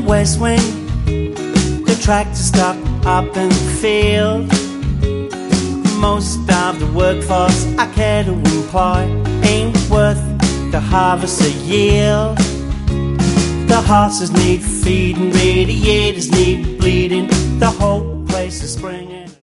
west wing, the tractor stuck up in the field. Most of the workforce I care to employ ain't worth the harvest of yield. The horses need feeding, radiators need bleeding, the whole place is springing.